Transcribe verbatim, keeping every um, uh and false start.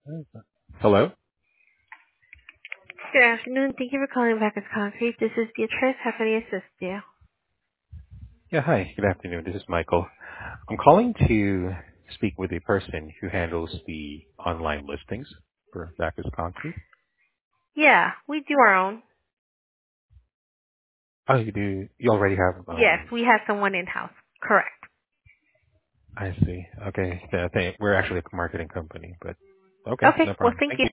Hello? Good afternoon. Thank you for calling Backus Concrete. This is Beatrice. How can I assist you? Yeah, hi. Good afternoon. This is Michael. I'm calling to speak with a person who handles the online listings for Bacchus Concrete. Yeah, we do our own. Oh, you do. You already have. Yes, Um, we have someone in-house. Correct. I see. Okay. Yeah, I think we're actually a marketing company, but okay, Okay. no Well, problem. thank Thank you. you.